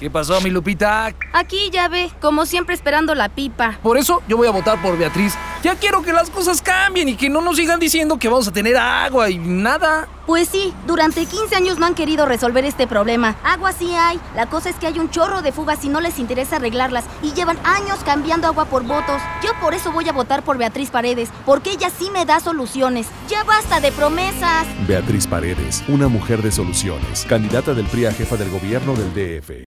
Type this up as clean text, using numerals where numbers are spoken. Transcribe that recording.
¿Qué pasó, mi Lupita? Aquí ya ve, como siempre esperando la pipa. Por eso yo voy a votar por Beatriz. Ya quiero que las cosas cambien y que no nos sigan diciendo que vamos a tener agua y nada. Pues sí, durante 15 años no han querido resolver este problema. Agua sí hay, la cosa es que hay un chorro de fugas y no les interesa arreglarlas. Y llevan años cambiando agua por votos. Yo por eso voy a votar por Beatriz Paredes, porque ella sí me da soluciones. ¡Ya basta de promesas! Beatriz Paredes, una mujer de soluciones, candidata del PRI a jefa del gobierno del DF.